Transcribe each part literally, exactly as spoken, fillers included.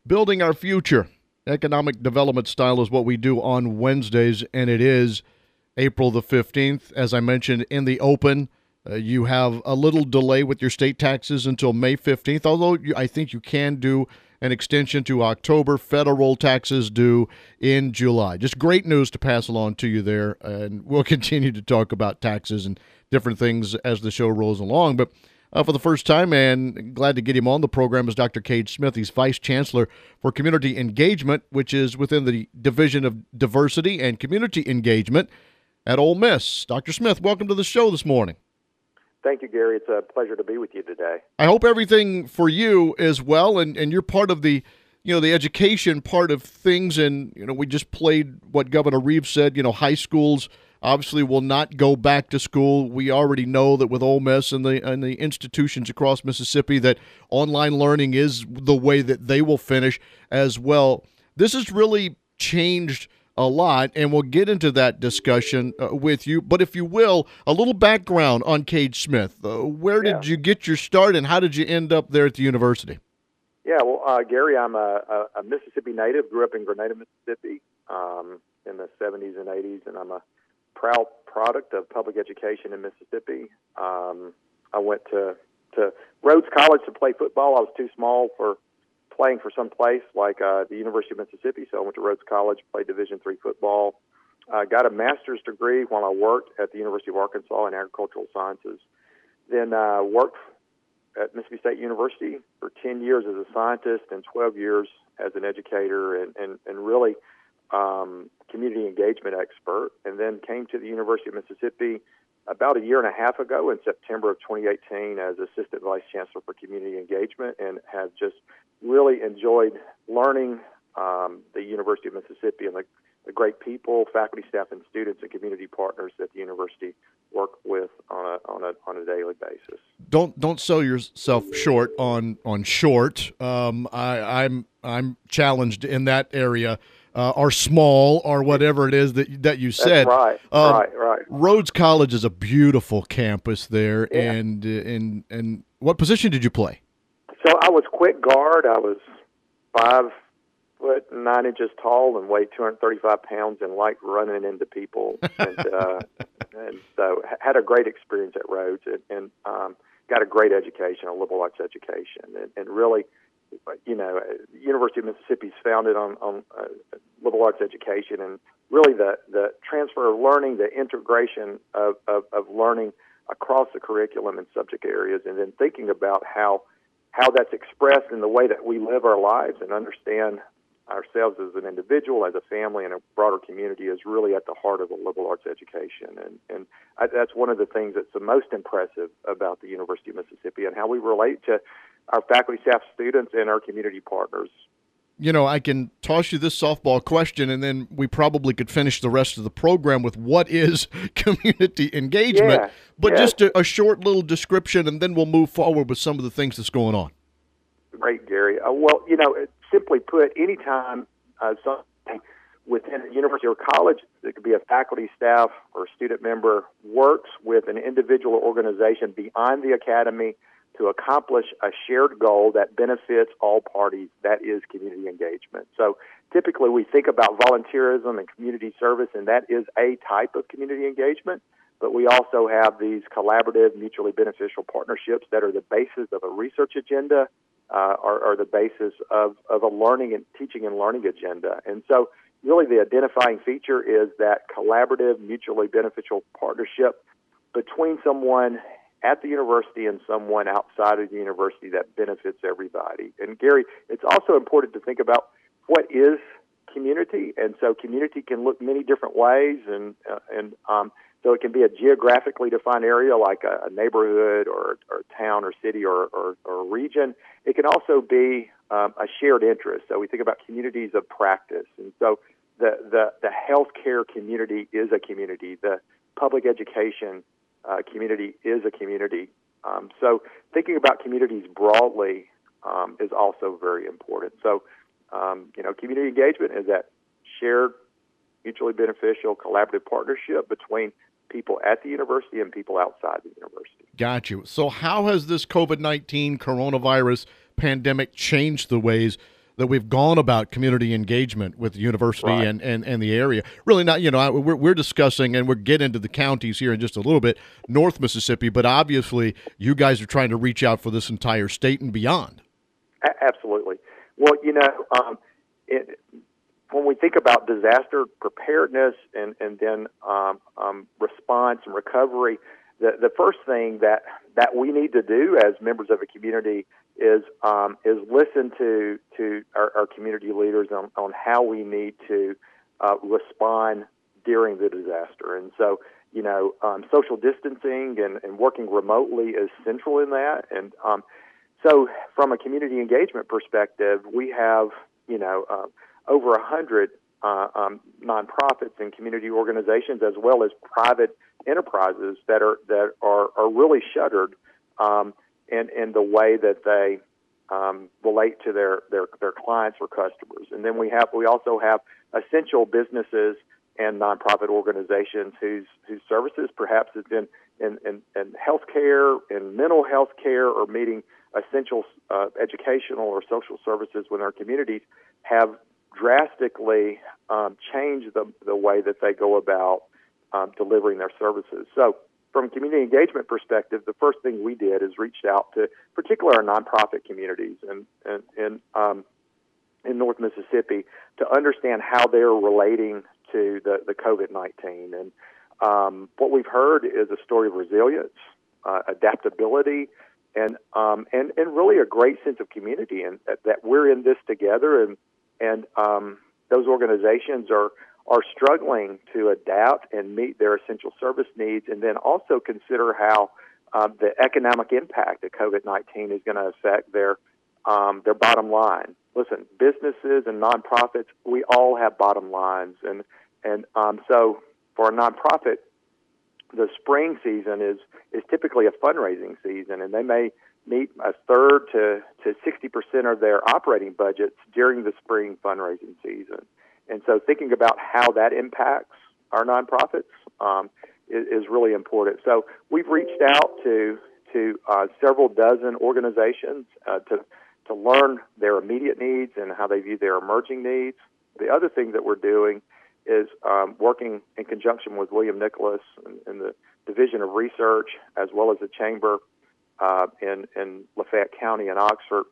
Building Our Future. Economic Development Style is what we do on Wednesdays, and it is April the fifteenth. As I mentioned in the open, uh, you have a little delay with your state taxes until May fifteenth, although you, I think you can do an extension to October. Federal taxes due in July. Just great news to pass along to you there, and we'll continue to talk about taxes and different things as the show rolls along. But Uh, for the first time, and glad to get him on the program, is Doctor Cade Smith. He's Vice Chancellor for Community Engagement, which is within the Division of Diversity and Community Engagement at Ole Miss. Doctor Smith, welcome to the show this morning. Thank you, Gary. It's a pleasure to be with you today. I hope everything for you is well, and, and you're part of the, you know, the education part of things. And, you know, we just played what Governor Reeves said, you know, high schools obviously will not go back to school. We already know that with Ole Miss and the and the institutions across Mississippi that online learning is the way that they will finish as well. This has really changed a lot, and we'll get into that discussion uh, with you. But if you will, a little background on Cade Smith. Uh, where Yeah. did you get your start, and how did you end up there at the university? Yeah, well, uh, Gary, I'm a, a, a Mississippi native. Grew up in Grenada, Mississippi, um, in the seventies and eighties, and I'm a proud product of public education in Mississippi. Um, I went to, to Rhodes College to play football. I was too small for playing for some place like uh, the University of Mississippi, so I went to Rhodes College, played Division three football. I uh, got a master's degree while I worked at the University of Arkansas in agricultural sciences. Then uh, worked at Mississippi State University for ten years as a scientist and twelve years as an educator, and, and, and really Um, community engagement expert, and then came to the University of Mississippi about a year and a half ago in September of twenty eighteen as Assistant Vice Chancellor for Community Engagement, and have just really enjoyed learning um, the University of Mississippi and the, the great people, faculty, staff, and students and community partners that the university work with on a on a on a daily basis. Don't don't sell yourself short on on short. Um, I, I'm I'm challenged in that area. Uh, or small, or whatever it is that that you said. That's right, um, right, right. Rhodes College is a beautiful campus there, Yeah. and and and what position did you play? So I was quick guard. I was five foot nine inches tall and weighed two hundred thirty-five pounds and liked running into people. And uh, and so had a great experience at Rhodes, and, and um, got a great education, a liberal arts education, and, and really. You know, the University of Mississippi is founded on, on uh, liberal arts education, and really the, the transfer of learning, the integration of, of, of learning across the curriculum and subject areas, and then thinking about how how that's expressed in the way that we live our lives and understand ourselves as an individual, as a family, and a broader community is really at the heart of a liberal arts education. And, and I, that's one of the things that's the most impressive about the University of Mississippi and how we relate to our faculty, staff, students, and our community partners. You know, I can toss you this softball question, and then we probably could finish the rest of the program with what is community engagement. Yeah, but yes. just a, a short little description, and then we'll move forward with some of the things that's going on. Great, Gary. Uh, well, you know, simply put, anytime uh, something within a university or college, it could be a faculty, staff, or student member, works with an individual or organization beyond the academy to accomplish a shared goal that benefits all parties, that is community engagement. So typically we think about volunteerism and community service, and that is a type of community engagement, but we also have these collaborative, mutually beneficial partnerships that are the basis of a research agenda, uh, or, or the basis of, of a learning and teaching and learning agenda. And so really the identifying feature is that collaborative, mutually beneficial partnership between someone at the university and someone outside of the university that benefits everybody. And Gary, it's also important to think about what is community, and so community can look many different ways, and uh, and um, so it can be a geographically defined area like a, a neighborhood or, or a town or city or, or, or a region. It can also be um, a shared interest. So we think about communities of practice, and so the the the healthcare community is a community. The public education Uh, community is a community. Um, so thinking about communities broadly um, is also very important. So, um, you know, community engagement is that shared, mutually beneficial, collaborative partnership between people at the university and people outside the university. Got you. So how has this COVID nineteen coronavirus pandemic changed the ways that we've gone about community engagement with the university Right. and, and, and the area. Really not, you know, we're, we're discussing, and we're getting into the counties here in just a little bit, North Mississippi, but obviously you guys are trying to reach out for this entire state and beyond. A- absolutely. Well, you know, um, it, when we think about disaster preparedness and, and then um, um, response and recovery, the, the first thing that, that we need to do as members of a community is um, is listen to to our, our community leaders on, on how we need to uh, respond during the disaster. And so, you know, um, social distancing and, and working remotely is central in that. And um, so from a community engagement perspective, we have, you know, uh, over a hundred uh, um, nonprofits and community organizations, as well as private enterprises that are that are, are really shuttered um, in in the way that they um, relate to their, their their clients or customers. And then we have we also have essential businesses and nonprofit organizations whose whose services perhaps have been in in, in healthcare, in mental health care, or meeting essential uh, educational or social services within our communities have drastically um, changed the, the way that they go about um, delivering their services. So from a community engagement perspective, the first thing we did is reached out to particularly our nonprofit communities and, and, and um, in North Mississippi to understand how they're relating to the, the COVID nineteen. And um, what we've heard is a story of resilience, uh, adaptability, and um, and and really a great sense of community, and that, that we're in this together, and and um, those organizations are are struggling to adapt and meet their essential service needs, and then also consider how um, the economic impact of COVID nineteen is going to affect their um, their bottom line. Listen, businesses and nonprofits, we all have bottom lines, and and um, so for a nonprofit, the spring season is is typically a fundraising season, and they may meet a third to to sixty percent of their operating budgets during the spring fundraising season. And so thinking about how that impacts our nonprofits um, is, is really important. So we've reached out to to uh, several dozen organizations uh, to to learn their immediate needs and how they view their emerging needs. The other thing that we're doing is um, working in conjunction with William Nicholas and, and the Division of Research, as well as the Chamber uh, in, in Lafayette County and Oxford,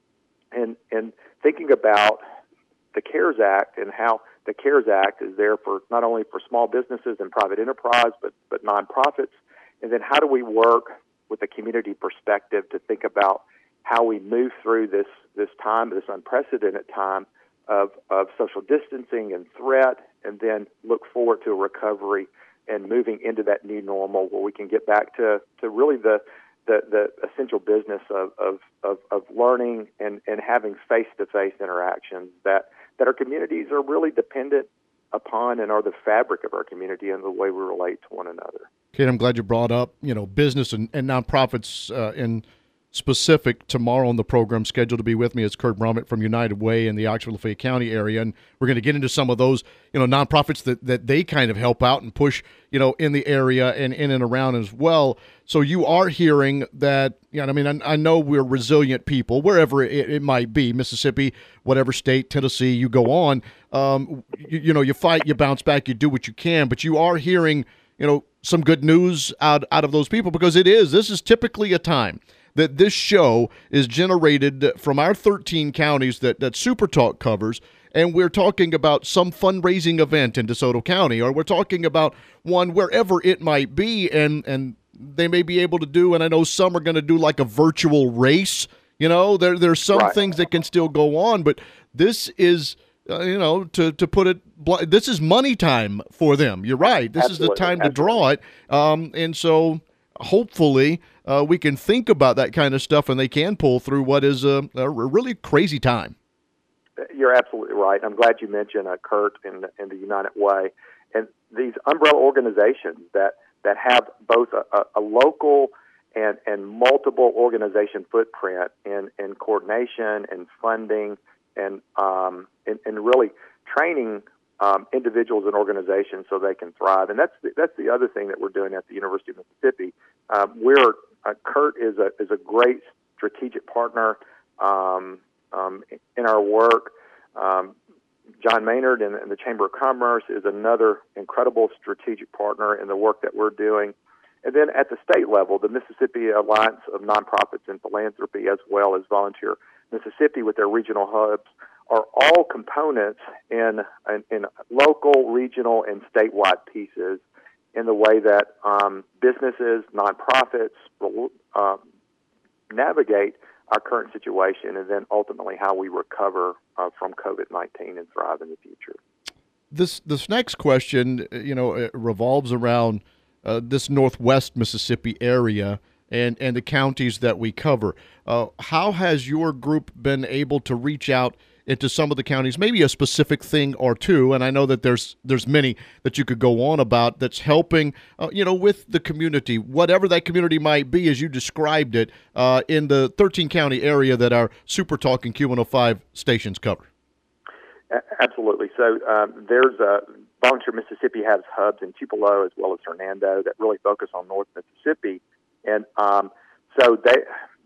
and, and thinking about the CARES Act and how the CARES Act is there for not only for small businesses and private enterprise, but, but nonprofits. And then how do we work with a community perspective to think about how we move through this, this time, this unprecedented time of, of social distancing and threat, and then look forward to a recovery and moving into that new normal where we can get back to, to really the, the, the essential business of, of, of, of learning and, and having face-to-face interactions that, that our communities are really dependent upon and are the fabric of our community and the way we relate to one another. Kate, I'm glad you brought up, you know, business and, and nonprofits uh, in specific. Tomorrow on the program, scheduled to be with me is Kurt Brummett from United Way in the Oxford-Lafayette County area, and we're going to get into some of those, you know, nonprofits that, that they kind of help out and push, you know, in the area and in and around as well. So you are hearing that, you know, I mean, I, I know we're resilient people, wherever it, it might be, Mississippi, whatever state, Tennessee, you go on, um, you, you know, you fight, you bounce back, you do what you can, but you are hearing, you know, some good news out, out of those people, because it is, this is typically a time that this show is generated from our thirteen counties that, that Super Talk covers, and we're talking about some fundraising event in DeSoto County, or we're talking about one wherever it might be, and, and they may be able to do, and I know some are going to do like a virtual race, you know, there there's some Right. things that can still go on, but this is, uh, you know, to, to put it, bl- this is money time for them. You're right. This Absolutely. is the time to Absolutely. draw it, um, and so hopefully uh, we can think about that kind of stuff, and they can pull through what is a, a really crazy time. You're absolutely right. I'm glad you mentioned uh, Kurt and, and the United Way, and these umbrella organizations that, that have both a, a, a local and, and multiple organization footprint in, in coordination and funding and um, and, and really training um, individuals and organizations so they can thrive. And that's the, that's the other thing that we're doing at the University of Mississippi. Um, we're uh, Kurt is a is a great strategic partner. Um, um, in our work. Um, John Maynard and, and the Chamber of Commerce is another incredible strategic partner in the work that we're doing. And then at the state level, the Mississippi Alliance of Nonprofits and Philanthropy, as well as Volunteer Mississippi with their regional hubs, are all components in, in, in local, regional, and statewide pieces in the way that um, businesses, nonprofits uh, navigate our current situation, and then ultimately how we recover uh, from COVID nineteen and thrive in the future. This this next question, you know, it revolves around uh, this Northwest Mississippi area and, and the counties that we cover. Uh, how has your group been able to reach out into some of the counties, maybe a specific thing or two, and I know that there's there's many that you could go on about that's helping, uh, you know, with the community, whatever that community might be, as you described it, uh, in the thirteen county area that our Super Talk and Q one oh five stations cover? Absolutely. So um, there's a Volunteer Mississippi has hubs in Tupelo as well as Hernando that really focus on North Mississippi, and um, so they.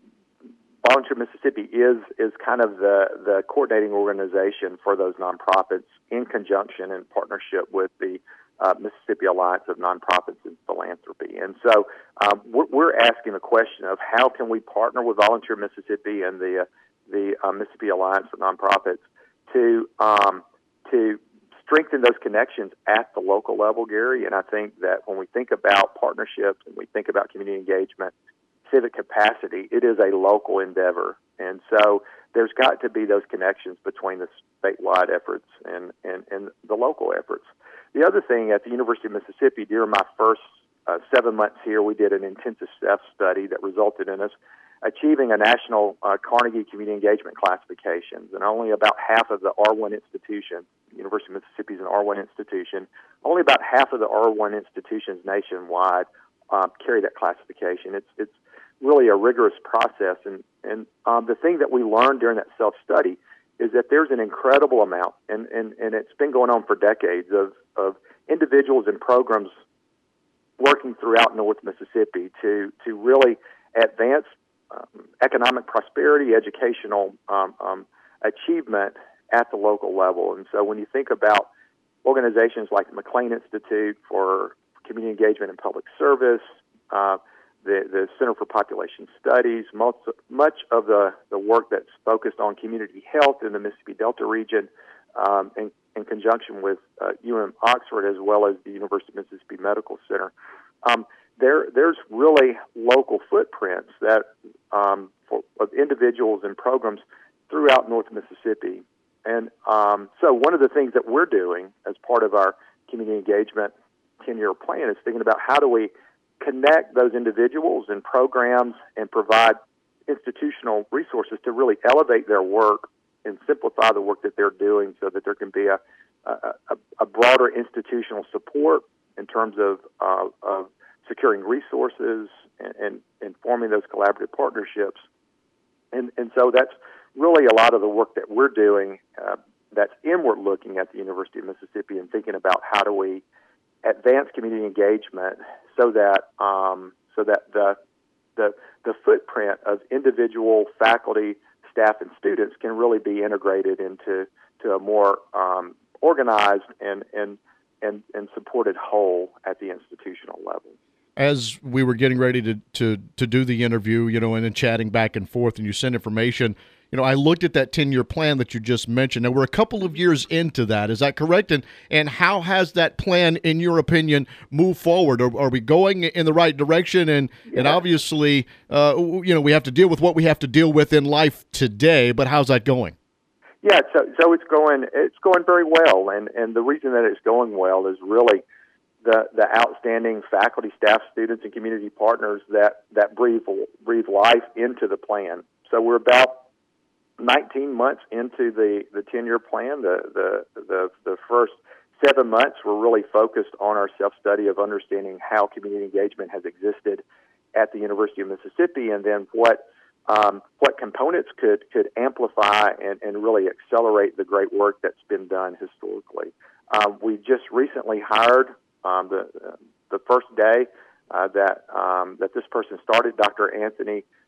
Volunteer Mississippi is is kind of the, the coordinating organization for those nonprofits in conjunction and partnership with the uh, Mississippi Alliance of Nonprofits and Philanthropy. And so um, we're, we're asking the question of how can we partner with Volunteer Mississippi and the uh, the uh, Mississippi Alliance of Nonprofits to um, to strengthen those connections at the local level, Gary. And I think that when we think about partnerships and we think about community engagement, civic capacity, it is a local endeavor. And so there's got to be those connections between the statewide efforts and, and, and the local efforts. The other thing, at the University of Mississippi, during my first uh, seven months here, we did an intensive staff study that resulted in us achieving a national uh, Carnegie Community Engagement classifications. And only about half of the R one institutions, University of Mississippi is an R one institution, only about half of the R one institutions nationwide um, carry that classification. It's it's really a rigorous process. And, and um, the thing that we learned during that self-study is that there's an incredible amount, and, and, and it's been going on for decades, of, of individuals and programs working throughout North Mississippi to, to really advance um, economic prosperity, educational um, um, achievement at the local level. And so when you think about organizations like the McLean Institute for Community Engagement and Public Service, uh, The, the Center for Population Studies, most, much of the, the work that's focused on community health in the Mississippi Delta region, um, in, in conjunction with uh, U M Oxford, as well as the University of Mississippi Medical Center. Um, there, there's really local footprints that um, for, of individuals and programs throughout North Mississippi. And um, so one of the things that we're doing as part of our community engagement ten-year plan is thinking about how do we connect those individuals and programs and provide institutional resources to really elevate their work and simplify the work that they're doing so that there can be a, a, a broader institutional support in terms of, uh, of securing resources and, and, and forming those collaborative partnerships. And, and so that's really a lot of the work that we're doing uh, that's inward looking at the University of Mississippi and thinking about how do we advance community engagement so that um, so that the, the the footprint of individual faculty, staff, and students can really be integrated into to a more um, organized and, and and and supported whole at the institutional level. As we were getting ready to, to, to do the interview, you know, and then chatting back and forth, and you sent information, you know, I looked at that ten-year plan that you just mentioned. Now, we're a couple of years into that. Is that correct? And and how has that plan, in your opinion, moved forward? Are, are we going in the right direction? And yeah. and obviously, uh, you know, we have to deal with what we have to deal with in life today, but how's that going? Yeah, so so it's going it's going very well, and, and the reason that it's going well is really the the outstanding faculty, staff, students, and community partners that, that breathe breathe life into the plan. So we're about nineteen months into the, the ten-year plan. The, the the the first seven months were really focused on our self-study of understanding how community engagement has existed at the University of Mississippi, and then what um, what components could could amplify and, and really accelerate the great work that's been done historically. Uh, we just recently hired um, the the first day uh, that um, that this person started, Doctor Anthony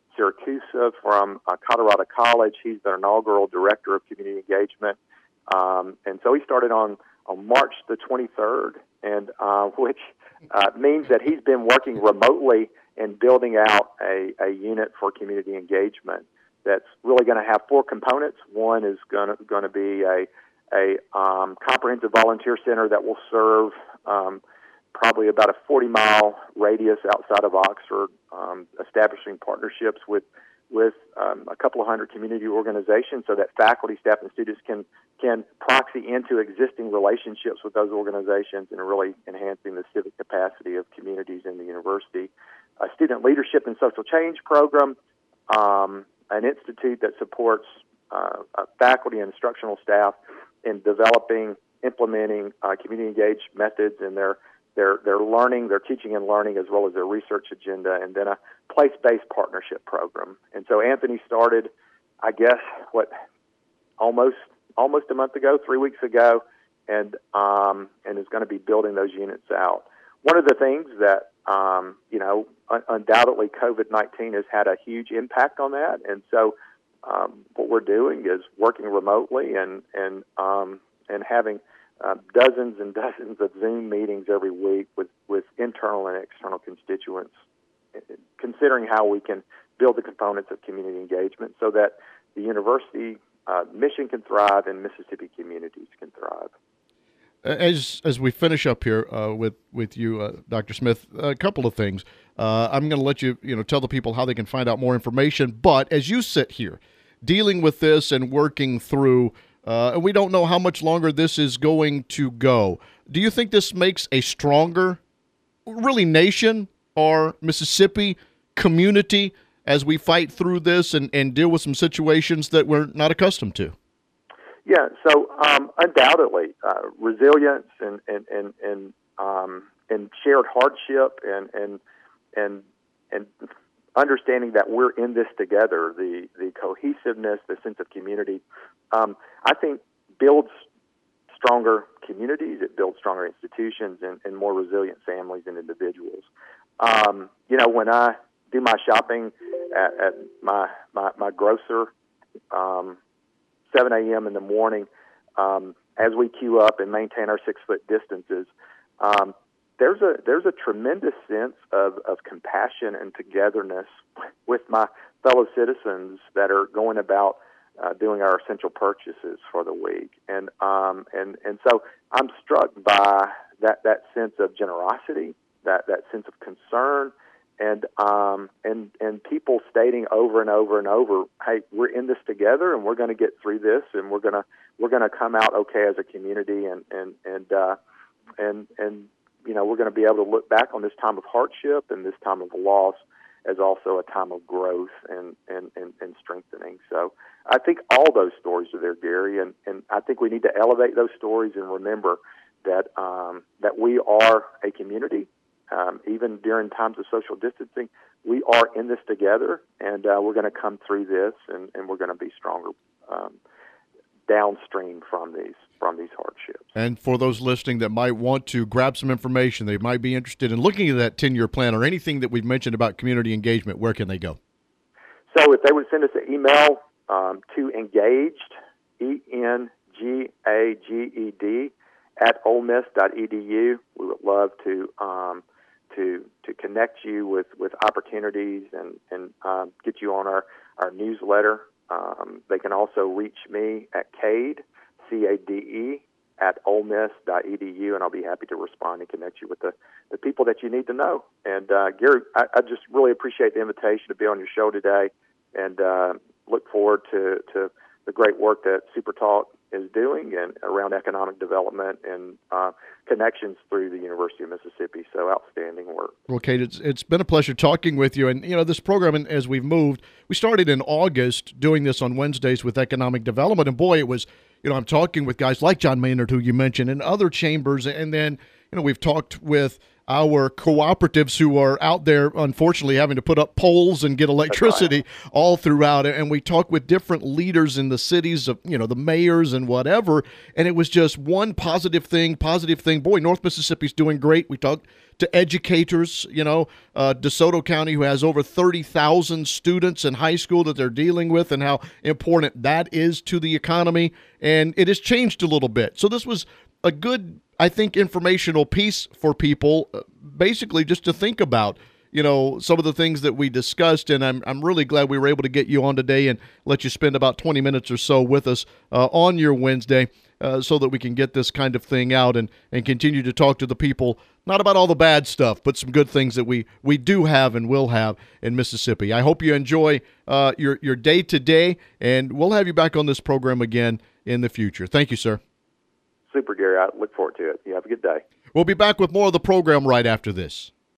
Siracusa from uh, Colorado College. He's their inaugural director of community engagement. Um, and so he started on, on March the twenty-third, and uh, which uh, means that he's been working remotely and building out a, a unit for community engagement that's really going to have four components. One is going to going to be a a um, comprehensive volunteer center that will serve um, probably about a forty mile radius outside of Oxford, um, establishing partnerships with with um, a couple of hundred community organizations so that faculty, staff, and students can can proxy into existing relationships with those organizations and really enhancing the civic capacity of communities in the university. A student leadership and social change program, um, an institute that supports uh, uh, faculty and instructional staff in developing, implementing uh, community engaged methods in their their their learning, their teaching and learning, as well as their research agenda, and then a place-based partnership program. And so Anthony started, I guess, what almost almost a month ago, three weeks ago, and um, and is going to be building those units out. One of the things that um, you know, un- undoubtedly COVID nineteen has had a huge impact on that, and so um, what we're doing is working remotely and and um, and having uh, dozens and dozens of Zoom meetings every week with, with internal and external constituents, considering how we can build the components of community engagement so that the university uh, mission can thrive and Mississippi communities can thrive. As as we finish up here uh, with with you, uh, Doctor Smith, a couple of things. Uh, I'm going to let you you know tell the people how they can find out more information. But as you sit here, dealing with this and working through, uh, and we don't know how much longer this is going to go. Do you think this makes a stronger, really, nation or Mississippi community as we fight through this and, and deal with some situations that we're not accustomed to? Yeah, so um, undoubtedly, uh, resilience and and and and, um, and shared hardship and and and and understanding that we're in this together, the the cohesiveness, the sense of community, um, I think builds stronger communities. It builds stronger institutions and, and more resilient families and individuals. Um, you know, when I do my shopping at, at my, my my grocer. Um, seven a.m. in the morning, um, as we queue up and maintain our six-foot distances, um, there's a there's a tremendous sense of, of compassion and togetherness with my fellow citizens that are going about uh, doing our essential purchases for the week, and um, and and so I'm struck by that that sense of generosity, that that sense of concern. And um and and people stating over and over and over, hey, we're in this together, and we're going to get through this, and we're gonna we're gonna come out okay as a community, and and and uh, and and you know we're going to be able to look back on this time of hardship and this time of loss as also a time of growth and and and, and strengthening. So I think all those stories are there, Gary, and and I think we need to elevate those stories and remember that um, that we are a community. Um, even during times of social distancing, we are in this together, and uh, we're going to come through this, and, and we're going to be stronger um, downstream from these from these hardships. And for those listening that might want to grab some information, they might be interested in looking at that ten-year plan or anything that we've mentioned about community engagement, where can they go? So if they would send us an email um, to engaged, E N G A G E D, at ole miss dot e d u, we would love to um, to to connect you with, with opportunities and, and um, get you on our, our newsletter. Um, they can also reach me at Cade, C A D E, at ole miss dot e d u, and I'll be happy to respond and connect you with the, the people that you need to know. And, uh, Gary, I, I just really appreciate the invitation to be on your show today, and uh, look forward to, to the great work that SuperTalk is doing and around economic development and uh, connections through the University of Mississippi. So outstanding work. Well, Kate, it's it's been a pleasure talking with you. And, you know, this program, and as we've moved, we started in August doing this on Wednesdays with economic development. And, boy, it was, you know, I'm talking with guys like John Maynard, who you mentioned, and other chambers. And then, you know, we've talked with our cooperatives who are out there, unfortunately, having to put up poles and get electricity right. all throughout. And we talked with different leaders in the cities of, you know, the mayors and whatever. And it was just one positive thing, positive thing. Boy, North Mississippi's doing great. We talked to educators, you know, uh, DeSoto County, who has over thirty thousand students in high school that they're dealing with, and how important that is to the economy. And it has changed a little bit. So this was a good, I think, informational piece for people, basically just to think about, you know, some of the things that we discussed. And I'm I'm really glad we were able to get you on today and let you spend about twenty minutes or so with us uh, on your Wednesday uh, so that we can get this kind of thing out and, and continue to talk to the people, not about all the bad stuff, but some good things that we, we do have and will have in Mississippi. I hope you enjoy uh, your, your day today, and we'll have you back on this program again in the future. Thank you, sir. Super, Gary. I look forward to it. You have a good day. We'll be back with more of the program right after this.